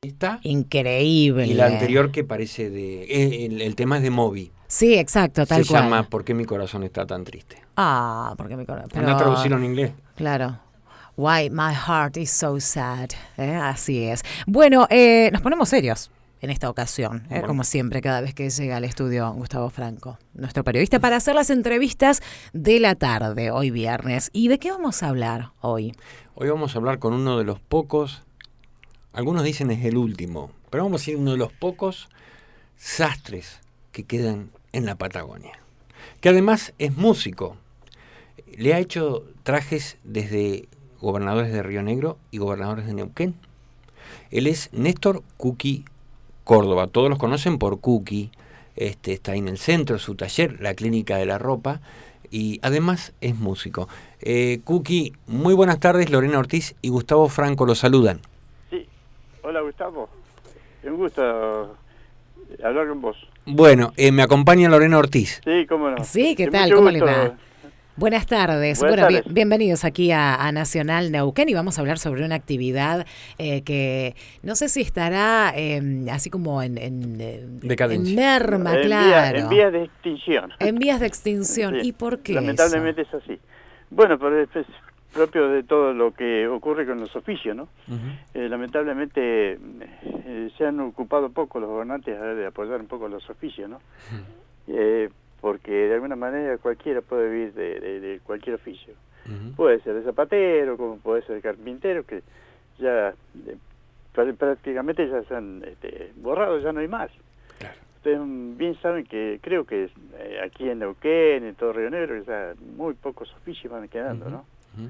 Está. Increíble. Y la anterior que parece el tema es de Moby. Sí, exacto, tal Se cual. llama ¿Por qué mi corazón está tan triste? Porque mi corazón. Anda a traducirlo en inglés. Claro. Why my heart is so sad. Así es. Bueno, nos ponemos serios en esta ocasión, Bueno. como siempre, cada vez que llega al estudio Gustavo Franco, nuestro periodista, para hacer las entrevistas de la tarde, hoy viernes. ¿Y de qué vamos a hablar hoy? Hoy vamos a hablar con uno de los pocos, algunos dicen es el último, pero vamos a decir uno de los pocos sastres que quedan en la Patagonia, que además es músico. Le ha hecho trajes desde gobernadores de Río Negro y gobernadores de Neuquén. Él es Néstor Cuqui Córdoba, todos los conocen por Cuqui. Está ahí en el centro, su taller, la Clínica de la Ropa, y además es músico. Cuqui, muy buenas tardes, Lorena Ortiz y Gustavo Franco los saludan. Sí, hola Gustavo, un gusto hablar con vos. Bueno, me acompaña Lorena Ortiz. Sí, cómo no. Sí, ¿qué Sí, tal? mucho ¿Cómo gusto. le va? Buenas tardes. Buenas Bueno, tardes. bienvenidos aquí a Nacional Neuquén y vamos a hablar sobre una actividad que no sé si estará así como en Decadencia. merma, En claro. en vías de extinción. En vías de extinción. Sí, ¿Y por qué lamentablemente eso? es así. Bueno, pero es propio de todo lo que ocurre con los oficios, ¿no? Lamentablemente se han ocupado poco los gobernantes de apoyar un poco los oficios, ¿no? Porque de alguna manera cualquiera puede vivir de cualquier oficio. Puede ser de zapatero, como puede ser de carpintero, que ya prácticamente ya se han borrado, ya no hay más. Claro. Ustedes bien saben que creo que aquí en Neuquén, en todo Río Negro, ya muy pocos oficios van quedando, ¿no?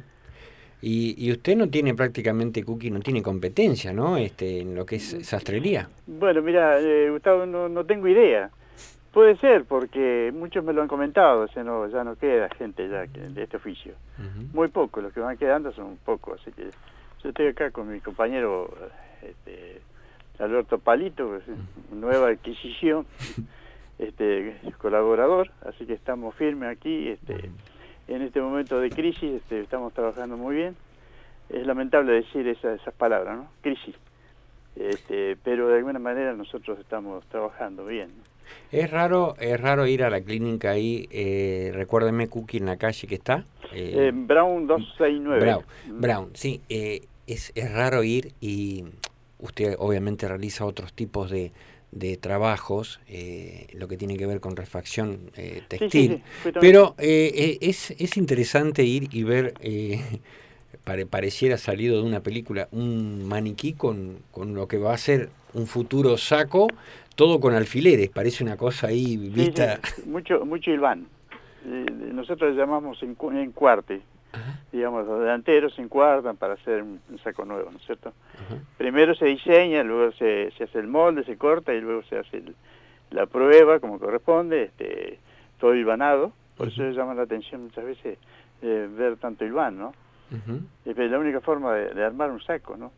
Y usted no tiene prácticamente, Cuqui, no tiene competencia, ¿no? En lo que es sastrería. Bueno, mira, Gustavo, no tengo idea. Puede ser, porque muchos me lo han comentado, ya no queda gente ya de este oficio. Muy pocos, los que van quedando son pocos, así que yo estoy acá con mi compañero Alberto Palito, que es nueva adquisición, colaborador, así que estamos firmes aquí, en este momento de crisis, estamos trabajando muy bien. Es lamentable decir esas palabras, ¿no? Crisis. Pero de alguna manera nosotros estamos trabajando bien, ¿no? Es raro ir a la clínica ahí, recuérdeme, Cuqui, en la calle que está. Brown 269. Brown, sí. Es raro ir y usted obviamente realiza otros tipos de trabajos, lo que tiene que ver con refacción textil. Sí, pero es interesante ir y ver, pareciera salido de una película, un maniquí con lo que va a ser un futuro saco, todo con alfileres, parece una cosa ahí vista. Sí, mucho hilván. Nosotros le llamamos encuarte. Digamos, los delanteros se encuartan para hacer un saco nuevo, ¿no es cierto? Primero se diseña, luego se hace el molde, se corta y luego se hace la prueba como corresponde, todo hilvanado. Por eso llama la atención muchas veces ver tanto hilván, ¿no? Es la única forma de armar un saco, ¿no?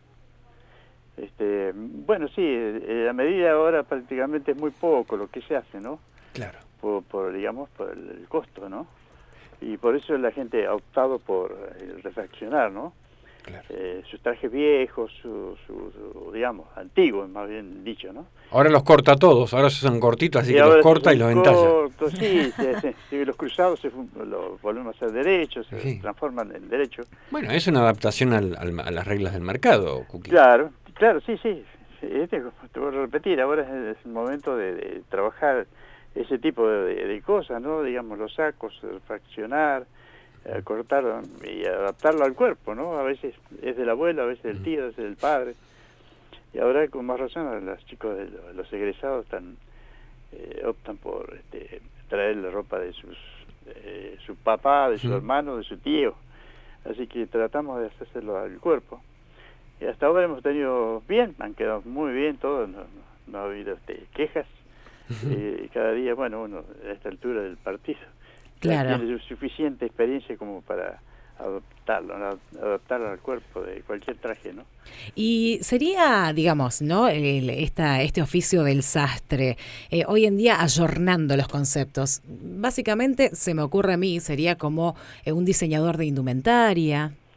Bueno, sí, la medida ahora prácticamente es muy poco lo que se hace, ¿no? Claro. Digamos, por el costo, ¿no? Y por eso la gente ha optado por refaccionar, ¿no? Claro. Sus trajes viejos, digamos, antiguos, más bien dicho, ¿no? Ahora los corta todos, ahora se usan cortitos, así Y que los corta y los entalla. cortos, sí, los cruzados los volvemos a hacer derechos, se transforman en derechos. Bueno, es una adaptación a las reglas del mercado, Cuqui. Claro, sí. Te voy a repetir, ahora es el momento de trabajar ese tipo de cosas, ¿no? Digamos, los sacos, fraccionar, cortar y adaptarlo al cuerpo, ¿no? A veces es del abuelo, a veces del tío, a veces del padre. Y ahora con más razón los chicos de los egresados optan por traer la ropa de su papá, de su hermano, de su tío. Así que tratamos de hacerlo al cuerpo. Y hasta ahora hemos tenido bien, han quedado muy bien todos, no ha habido quejas. Cada día, bueno, uno a esta altura del partido tiene suficiente experiencia como para adaptarlo al cuerpo de cualquier traje, ¿no? Y sería, digamos, ¿no? Este oficio del sastre, hoy en día ayornando los conceptos. Básicamente, se me ocurre a mí, sería como un diseñador de indumentaria.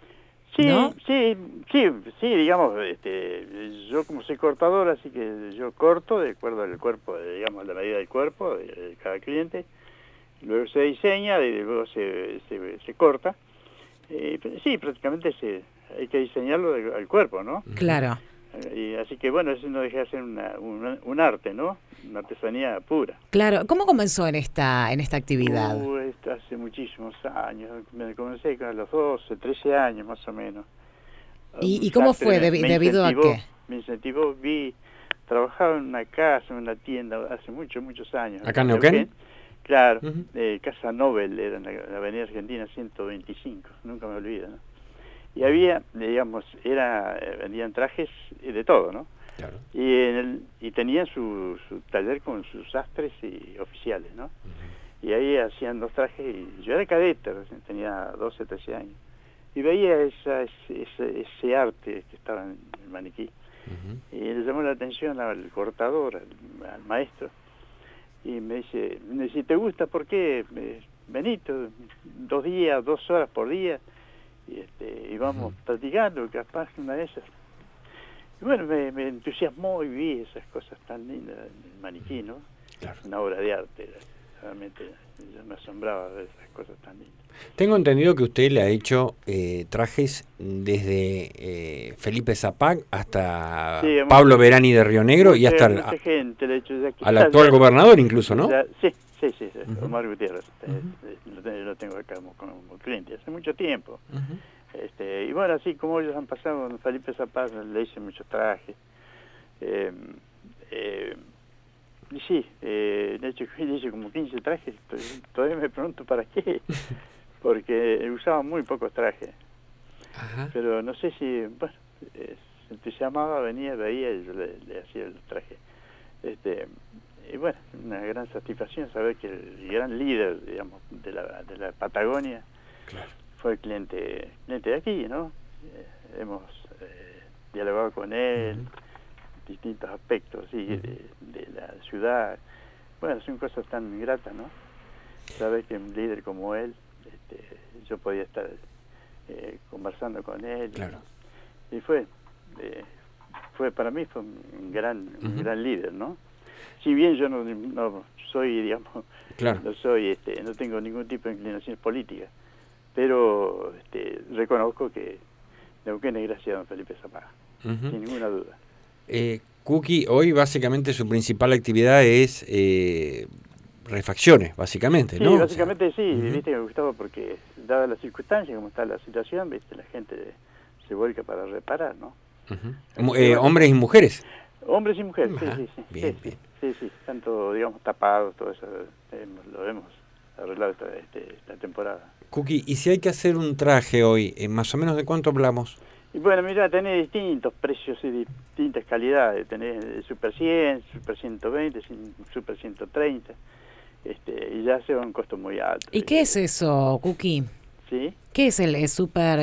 Sí, ¿no? sí, digamos, yo como soy cortador, así que yo corto de acuerdo al cuerpo, digamos, la medida del cuerpo de cada cliente, luego se diseña y luego se corta. Sí, prácticamente hay que diseñarlo al cuerpo, ¿no? Claro. Y así que bueno, eso no deja de ser un arte, ¿no? Una artesanía pura. Claro. ¿Cómo comenzó en esta actividad? Esto hace muchísimos años, me comencé a los 12, 13 años más o menos. ¿Y Un cómo sastre fue? ¿Debido a qué? Me incentivó, trabajaba en una casa, en una tienda, hace muchos años. ¿Acá en Neuquén? Claro, Ujú. Casa Nobel, era en la Avenida Argentina 125, nunca me olvido, ¿no? Y había, digamos, vendían trajes de todo, ¿no? Claro. Y tenían su taller con sus sastres y oficiales, ¿no? Y ahí hacían los trajes, y yo era cadete, recién tenía 12, 13 años. Y veía ese arte que estaba en el maniquí. Ujú. Y le llamó la atención al cortador, al maestro. Y me dice, si te gusta, ¿por qué? Vení 2 días, 2 horas por día, y vamos practicando, capaz una de esas. Y bueno, me entusiasmó y vi esas cosas tan lindas en el maniquí, ¿no? Claro. Una obra de arte, realmente yo me asombraba ver esas cosas tan lindas. Tengo entendido que usted le ha hecho trajes desde Felipe Zapac hasta Sí, Pablo Verani de Río Negro y hasta mucha gente le ha hecho ya al actual gobernador incluso, ¿no? Sí, Ujú. Omar Gutiérrez, Ujú. lo tengo acá como cliente hace mucho tiempo. Ujú. Y bueno, así como ellos han pasado con Felipe Zapaz, le hice muchos trajes. Y sí, de hecho le hice como 15 trajes, todavía me pregunto para qué, porque usaba muy pocos trajes. Ajá. Pero no sé si, bueno, se entusiasmaba, venía, veía y yo le hacía el traje. Y bueno, una gran satisfacción saber que el gran líder, digamos, de la Patagonia Claro. fue cliente de aquí, ¿no? Hemos dialogado con él, distintos aspectos, sí, de la ciudad. Bueno, son cosas tan gratas, ¿no? Saber que un líder como él, yo podía estar conversando con él. Claro. Y para mí fue un gran líder, ¿no? Si bien yo no soy, digamos, Claro. no tengo ningún tipo de inclinación política, pero reconozco que Neuquén es gracias a don Felipe Zapata, Ujú. sin ninguna duda. Cookie, hoy básicamente su principal actividad es refacciones, básicamente, Sí, ¿no? básicamente sí, Ujú. viste, me gustaba porque, dada las circunstancias, como está la situación, viste, la gente se vuelca para reparar, ¿no? Ujú. Así que, bueno, Hombres y mujeres. hombres y mujeres, Ajá, sí, bien, bien. sí, tanto, digamos, tapados, todo eso, lo hemos arreglado esta temporada. Cookie, y si hay que hacer un traje hoy, ¿más o menos de cuánto hablamos? Y bueno, mira, tenés distintos precios y distintas calidades, tenés el Super 100, Super 120, Super 130, y ya se va a un costo muy alto. ¿Y qué es eso, Cookie? ¿Sí? ¿Qué es el super?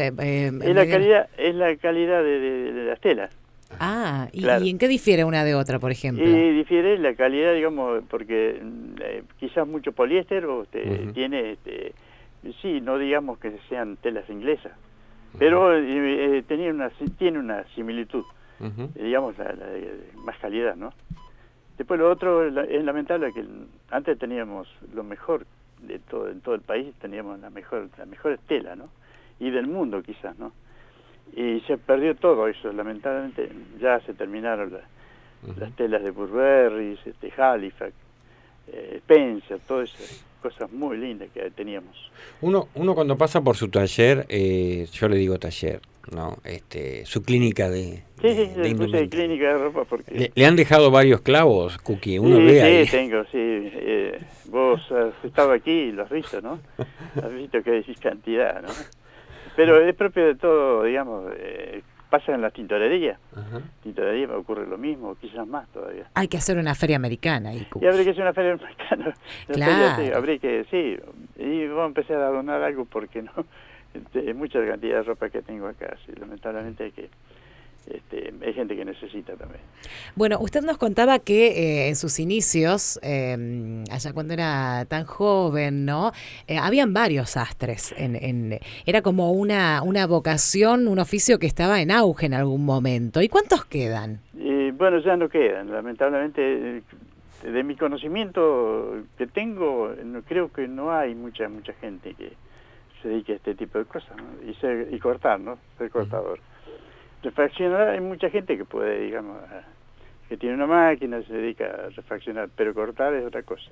Es la calidad de las telas. Ah, Claro. ¿y en qué difiere una de otra, por ejemplo? Y difiere la calidad, digamos, porque quizás mucho poliéster tiene, sí, no digamos que sean telas inglesas, pero tiene una similitud, digamos, más calidad, ¿no? Después lo otro es lamentable que antes teníamos lo mejor en todo el país, teníamos la mejor tela, ¿no? Y del mundo quizás, ¿no? Y se perdió todo eso, lamentablemente ya se terminaron las telas de Burberry, Halifax, Spencer, todas esas cosas muy lindas que teníamos. Uno cuando pasa por su taller, yo le digo taller, ¿no? Su clínica de Le puse indumentaria. clínica de ropa porque... ¿Le han dejado varios clavos, Cookie? Uno ve ahí. Tengo, sí. Vos has estado aquí y lo has visto, ¿no? Has visto que hay cantidad, ¿no? Pero es propio de todo, digamos, pasa en las tintorerías. Ajá. Tintorería me ocurre lo mismo, quizás más todavía. Hay que hacer una feria americana ahí, Cookie. Y habría que hacer una feria americana. Claro. Sí, habría que, sí. Y vamos a empezar a donar algo porque no. Mucha cantidad de ropa que tengo acá, sí, lamentablemente hay que hay gente que necesita también. Bueno, usted nos contaba que en sus inicios, allá cuando era tan joven, ¿no? Habían varios sastres. Era como una vocación, un oficio que estaba en auge en algún momento. ¿Y cuántos quedan? Bueno, ya no quedan. Lamentablemente, de mi conocimiento que tengo, creo que no hay mucha gente que se dedique a este tipo de cosas, ¿no? Y cortar, ¿no? Ser cortador. Refaccionar, hay mucha gente que puede, digamos, que tiene una máquina, se dedica a refaccionar, pero cortar es otra cosa.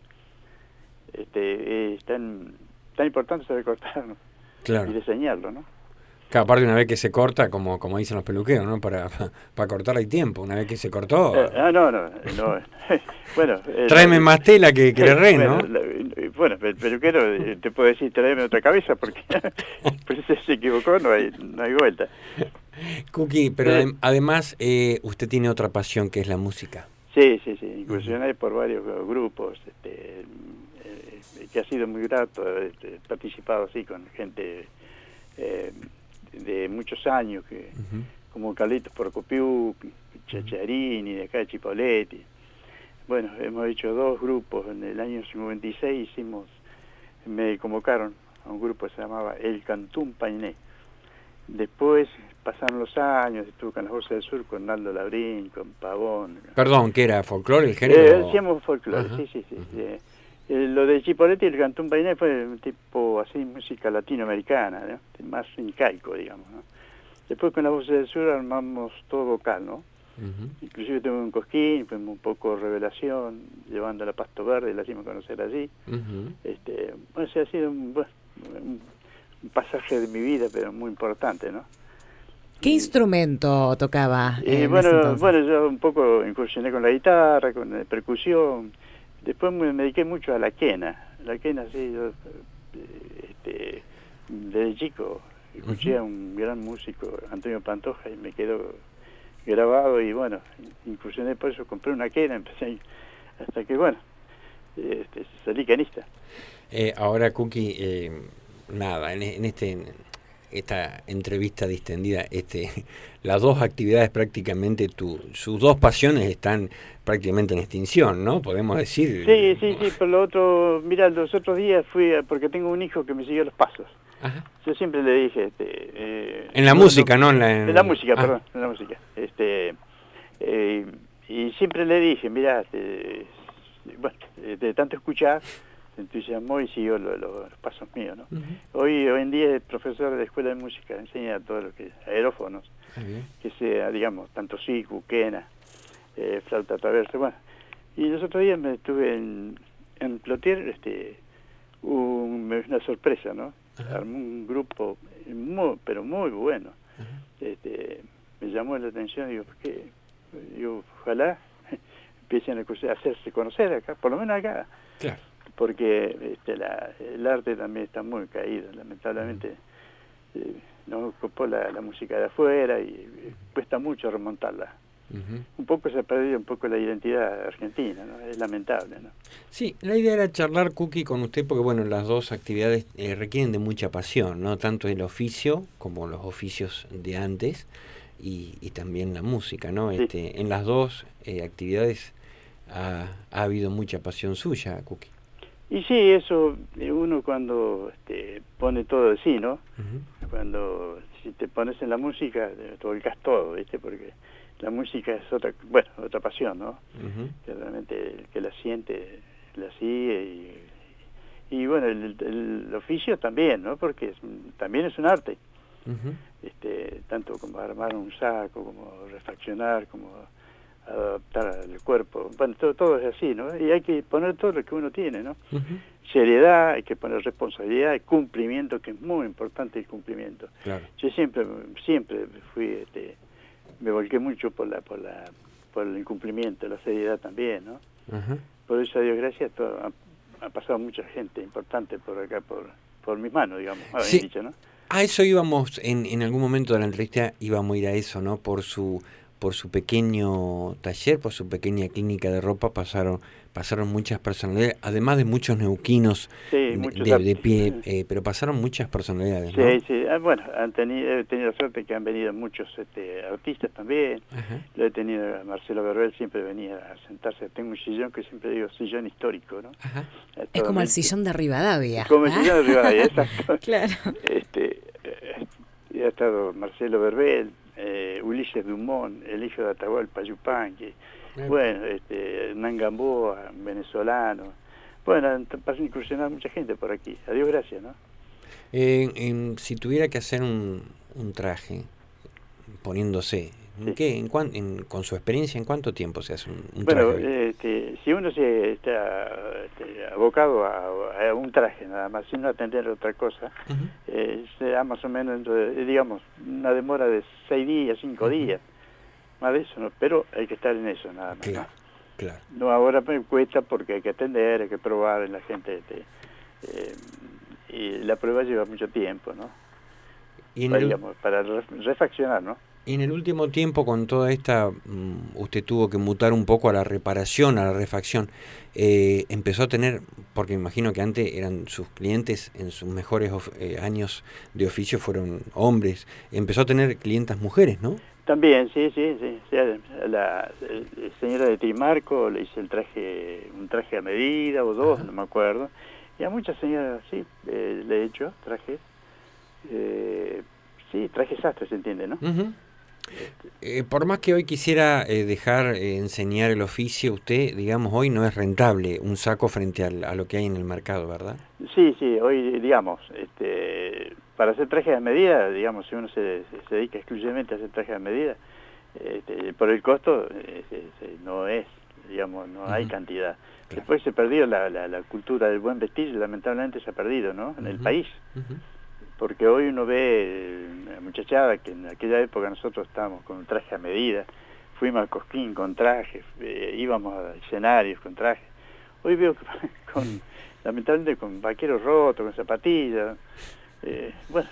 Es tan importante saber cortar, ¿no? Claro. Y diseñarlo, ¿no? Claro, aparte una vez que se corta, como dicen los peluqueros, ¿no? Para cortar hay tiempo. Una vez que se cortó... No. Bueno... tráeme más tela que le re, ¿no? Bueno, el peluquero te puede decir, tráeme otra cabeza, porque pues se equivocó, no hay vuelta. Cookie, pero además usted tiene otra pasión que es la música. Sí, incursioné por varios grupos, que ha sido muy grato, he participado así con gente de muchos años, que como Carlitos Procopiu, Chacharini, de acá de Chipolletti. Bueno, hemos hecho 2 grupos. En el año 96 me convocaron a un grupo que se llamaba El Cantún Painé. Después pasaron los años, estuve con las Voces del Sur, con Naldo Labrín, con Pavón. Perdón, ¿qué era? ¿Folclore el género? Hacíamos folclore, sí. Lo de Chipolletti y el Cantún Painé fue un tipo así, música latinoamericana, ¿no? Más incaico, digamos, ¿no? Después con las Voces del Sur armamos todo vocal, ¿no? Inclusive tuve un cosquín, fuimos un poco revelación, llevando a la Pasto Verde, la hicimos conocer allí. Bueno, ha sido un pasaje de mi vida, pero muy importante, ¿no? ¿Qué instrumento tocaba? Bueno, yo un poco incursioné con la guitarra, con la percusión. Después me dediqué mucho a la quena. La quena, sí, yo desde chico escuché a un gran músico, Antonio Pantoja, y me quedó grabado, y bueno, incursioné por eso, compré una quena, empecé hasta que, bueno, salí quenista. Ahora, Cookie, nada, en esta entrevista distendida, las 2 actividades prácticamente, sus 2 pasiones están prácticamente en extinción, ¿no? Podemos decir. Sí, por lo otro, mira, los otros días fui, porque tengo un hijo que me siguió los pasos. Ajá. Yo siempre le dije... en la música, ¿no? En la música, perdón, en la música. Y siempre le dije, mira, bueno, de tanto escuchar, se entusiasmó y siguió los pasos míos, ¿no? Hoy en día es profesor de la Escuela de Música, enseña todo lo que es aerófonos, que sea, digamos, tanto sicu, quena, flauta traversa, bueno. Y los otros días me estuve en Plotier, una sorpresa, ¿no? Armó un grupo pero muy bueno. Me llamó la atención, digo, ojalá empiecen a hacerse conocer acá, por lo menos acá. Claro. Porque el arte también está muy caído, lamentablemente. Nos ocupó la música de afuera y cuesta mucho remontarla. Un poco se ha perdido un poco la identidad argentina, ¿no? Es lamentable, ¿no? Sí, la idea era charlar, Cookie, con usted, porque bueno, las 2 actividades requieren de mucha pasión, ¿no? Tanto el oficio como los oficios de antes y también la música, ¿no? Sí. En las 2 actividades ha habido mucha pasión suya, Cookie. Y sí, eso uno cuando pone todo de sí, ¿no? Cuando si te pones en la música, te volcas todo, ¿viste? Porque la música es otra pasión, ¿no? Que realmente el que la siente, la sigue, y bueno, el oficio también, ¿no? Porque también es un arte. Tanto como armar un saco, como refaccionar, como adaptar el cuerpo. Bueno, todo es así, ¿no? Y hay que poner todo lo que uno tiene, ¿no? Seriedad, hay que poner responsabilidad, cumplimiento, que es muy importante el cumplimiento. Claro. Yo siempre fui, me volqué mucho por el incumplimiento, la seriedad también, ¿no? Por eso, a Dios gracias, ha pasado mucha gente importante por acá, por mis manos, digamos, sí. Dicho, ¿no? A eso íbamos, en algún momento de la entrevista íbamos a ir a eso, ¿no? Por su por su pequeño taller, por su pequeña clínica de ropa, pasaron muchas personalidades, además de muchos neuquinos Sí, de pie, pero pasaron muchas personalidades, ¿no? Sí, sí. Bueno, he tenido suerte que han venido muchos artistas también. Ajá. Lo he tenido a Marcelo Verbel, siempre venía a sentarse. Tengo un sillón que siempre digo sillón histórico, ¿no? Ajá. Es como el sillón de Rivadavia. Como el sillón de Rivadavia, exacto. Claro. Ha estado Marcelo Verbel, Ulises Dumont, el hijo de Atahualpa Yupanqui, bueno, Hernán Gamboa, venezolano. Bueno, han incursionado mucha gente por aquí. A Dios gracias, ¿no? Si tuviera que hacer un traje, poniéndose, Sí. con su experiencia, ¿en cuánto tiempo se hace un Bueno, traje? si uno se está abocado a un traje nada más, sin no atender a otra cosa, Uh-huh. se da más o menos, digamos, una demora de 6 días, 5 Uh-huh. días, más de eso, ¿no? Pero hay que estar en eso nada más. Claro, claro. No, ahora me cuesta porque hay que atender, hay que probar, la gente, y la prueba lleva mucho tiempo, ¿no? Y Para refaccionar, ¿no? en el último tiempo, con toda esta, usted tuvo que mutar un poco a la reparación, a la refacción. Empezó a tener, porque imagino que antes eran sus clientes, en sus mejores años de oficio fueron hombres, empezó a tener clientas mujeres, ¿no? También, sí. La señora de Trimarco le hice un traje a medida o dos, no me acuerdo. Y a muchas señoras, sí, le he hecho trajes. Sí, trajes sastres, se entiende, ¿no? Uh-huh. Por más que hoy quisiera dejar enseñar el oficio, usted, digamos, hoy no es rentable un saco frente a lo que hay en el mercado, ¿verdad? Sí, hoy, digamos, para hacer trajes a medida, digamos, si uno se dedica exclusivamente a hacer trajes a medida, por el costo no es, digamos, no hay cantidad. Claro. Después se perdió la cultura del buen vestir, lamentablemente se ha perdido, ¿no? En el país. Porque hoy uno ve una muchachada que en aquella época nosotros estábamos con un traje a medida, fuimos al Cosquín con trajes, íbamos a escenarios con trajes. Hoy veo que lamentablemente con vaqueros rotos, con zapatillas. Bueno,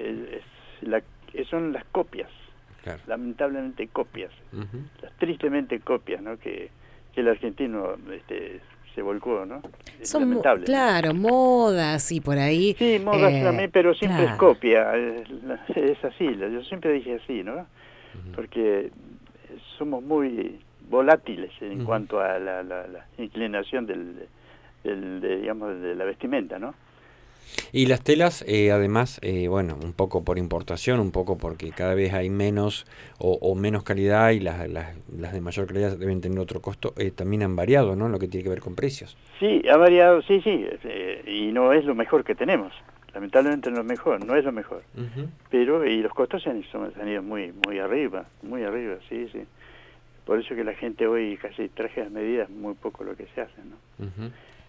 son las copias, claro. Lamentablemente copias, las tristemente copias, ¿no? Que el argentino se volcó, ¿no? Son lamentable, claro, ¿no? Modas y por ahí. Sí, modas también, pero siempre claro. Es copia, es así, yo siempre dije así, ¿no? Porque somos muy volátiles en cuanto a la inclinación digamos, de la vestimenta, ¿no? Y las telas, además, bueno, un poco por importación, un poco porque cada vez hay menos o menos calidad y las de mayor calidad deben tener otro costo, también han variado, ¿no? Lo que tiene que ver con precios. Sí, ha variado, sí, y no es lo mejor que tenemos. Lamentablemente no es lo mejor. Pero, y los costos se han ido muy arriba, sí. Por eso que la gente hoy casi traje a medidas, muy poco lo que se hace, ¿no?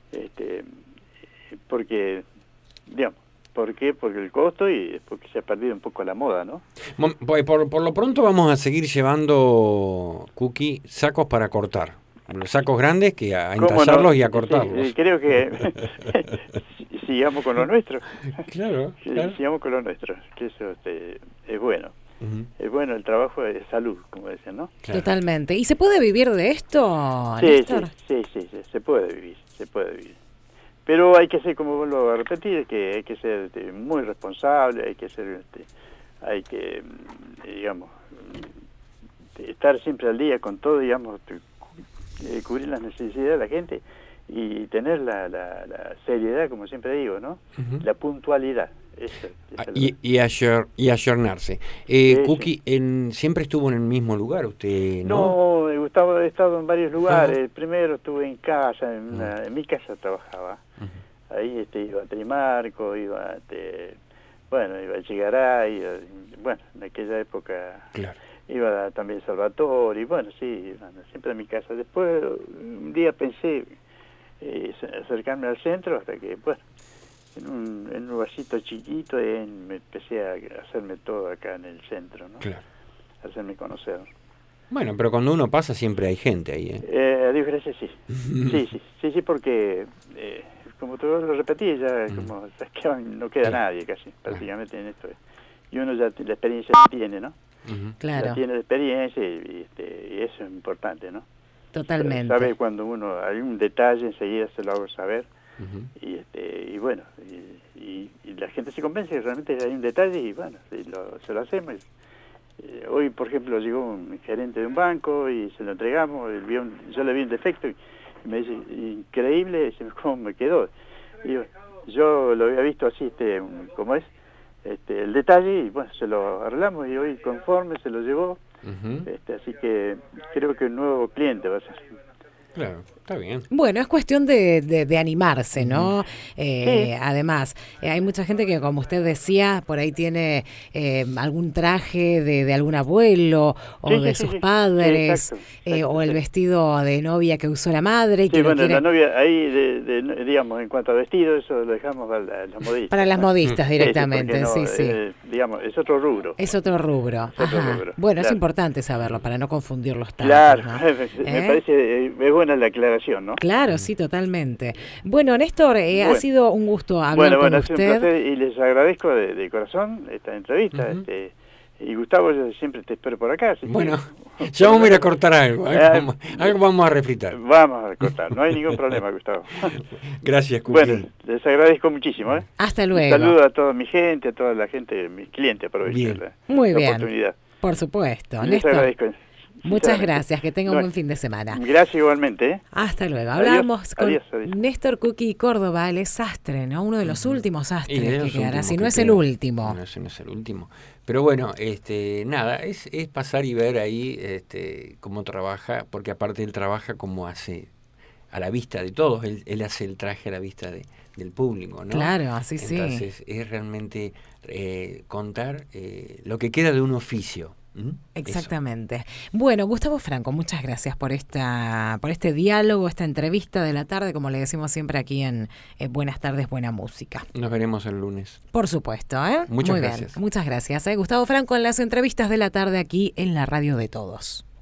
Porque... Digamos, ¿por qué? Porque el costo y porque se ha perdido un poco la moda, ¿no? Por lo pronto vamos a seguir llevando, Cookie, sacos para cortar. Los sacos grandes que a entallarlos y a cortarlos. Sí, creo que sigamos con lo nuestro. Claro. Sigamos con lo nuestro, que eso es bueno. Es bueno, el trabajo es salud, como decían, ¿no? Claro. Totalmente. ¿Y se puede vivir de esto, sí, Néstor? Sí, se puede vivir. Pero hay que ser, como vuelvo a repetir, que hay que ser muy responsable, hay que digamos, estar siempre al día con todo, digamos, cubrir las necesidades de la gente y tener la seriedad, como siempre digo, ¿no? La puntualidad. Y ayornarse. Cookie, ¿siempre estuvo en el mismo lugar usted, no? No, Gustavo, he estado en varios lugares. Primero estuve en casa, en mi casa trabajaba. Ahí iba a Trimarco, iba a Chegaray, bueno, en aquella época claro. Iba también a Salvatore, y bueno, sí, siempre en mi casa. Después un día pensé acercarme al centro hasta que, bueno, en un lugarcito chiquito me empecé a hacerme todo acá en el centro, ¿no? Claro. Hacerme conocer. Bueno, pero cuando uno pasa siempre hay gente ahí, ¿eh? A Dios gracias, sí. sí, porque, como tú lo repetí, ya como no queda nadie casi, prácticamente en esto. Y uno ya la experiencia tiene, ¿no? Claro. Ya tiene experiencia y eso es importante, ¿no? Totalmente. Sabe cuando uno hay un detalle, enseguida se lo hago saber. Y bueno, y la gente se convence que realmente hay un detalle y bueno, se lo hacemos. Hoy, por ejemplo, llegó un gerente de un banco y se lo entregamos, yo le vi un defecto y me dice, increíble, cómo me quedó. Y yo lo había visto así, como es, el detalle, y bueno, se lo arreglamos y hoy conforme se lo llevó. Así que creo que un nuevo cliente va a ser. Claro, está bien. Bueno, es cuestión de animarse, ¿no? Sí. Además, hay mucha gente que, como usted decía, por ahí tiene algún traje de algún abuelo o de sus padres, exacto, o el vestido de novia que usó la madre. Y sí, que bueno, quiere... la novia, ahí, digamos, en cuanto a vestido, eso lo dejamos a las modistas. Para las modistas directamente, sí. Digamos, es otro rubro. Es otro rubro. Es otro rubro. Bueno, claro. es importante saberlo para no confundirlos tanto. Claro, ¿no? me parece, es buena la aclaración, ¿no? Claro, sí, totalmente. Bueno, Néstor, ha sido un gusto hablar con ha usted. sido un placer y les agradezco de corazón esta entrevista. Y Gustavo, yo siempre te espero por acá. Bueno, ya vamos a ir a cortar algo. Algo vamos a refritar. Vamos a cortar, no hay ningún problema, Gustavo. Gracias, Cookie. Bueno, les agradezco muchísimo. Hasta luego. Un saludo a toda mi gente, a toda la gente, mis clientes, aprovecho Muy la bien. oportunidad. Por supuesto. Les Néstor, agradezco. muchas gracias, que tenga un buen fin de semana. Gracias igualmente. Hasta luego. Hablamos con adiós. Néstor Cookie Córdoba, él es sastre, ¿no? Uno de los últimos sastres que quedará, si no es el último. No, ese no es el último. Pero bueno, nada, es pasar y ver ahí cómo trabaja, porque aparte él trabaja como hace a la vista de todos, él hace el traje a la vista del público, ¿no? Claro, así sí. Entonces es realmente contar lo que queda de un oficio. Exactamente. Eso. Bueno, Gustavo Franco, muchas gracias por este diálogo, esta entrevista de la tarde, como le decimos siempre aquí en Buenas Tardes, Buena Música. Nos veremos el lunes. Por supuesto, Muchas Muy gracias. bien. Muchas gracias. Gustavo Franco en las entrevistas de la tarde aquí en la radio de todos.